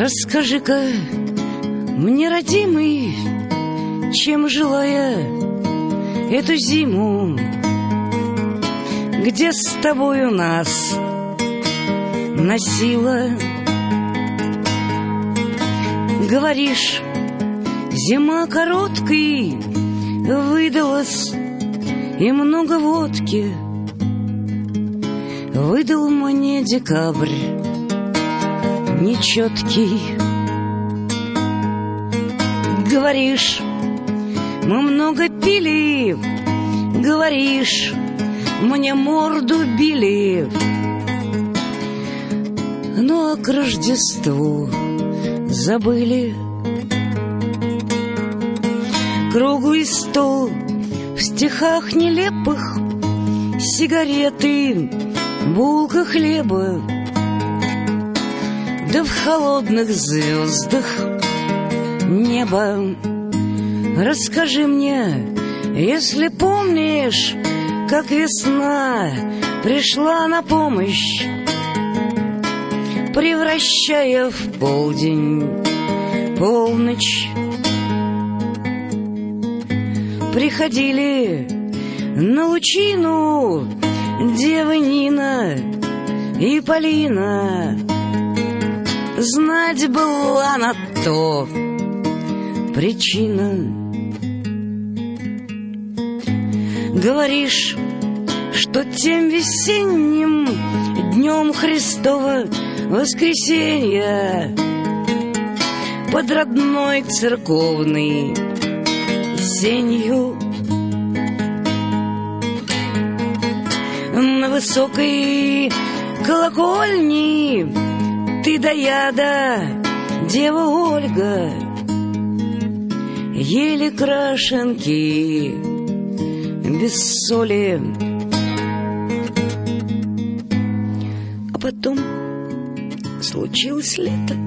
Расскажи-ка мне, родимый, чем жила я эту зиму, где с тобою нас носила. Говоришь, зима короткой выдалась, и много водки выдал мне декабрь нечеткий. Говоришь, мы много пили, говоришь, мне морду били, но к Рождеству забыли. Круглый стол в стихах нелепых, сигареты, булка хлеба, да в холодных звездах небо. Расскажи мне, если помнишь, как весна пришла на помощь, превращая в полдень полночь. Приходили на лучину девы Нина и Полина. Знать была на то причина. Говоришь, что тем весенним днем Христова воскресенья под родной церковной сенью на высокой колокольне ты да я да дева Ольга ели крашенки без соли. А потом случилось лето.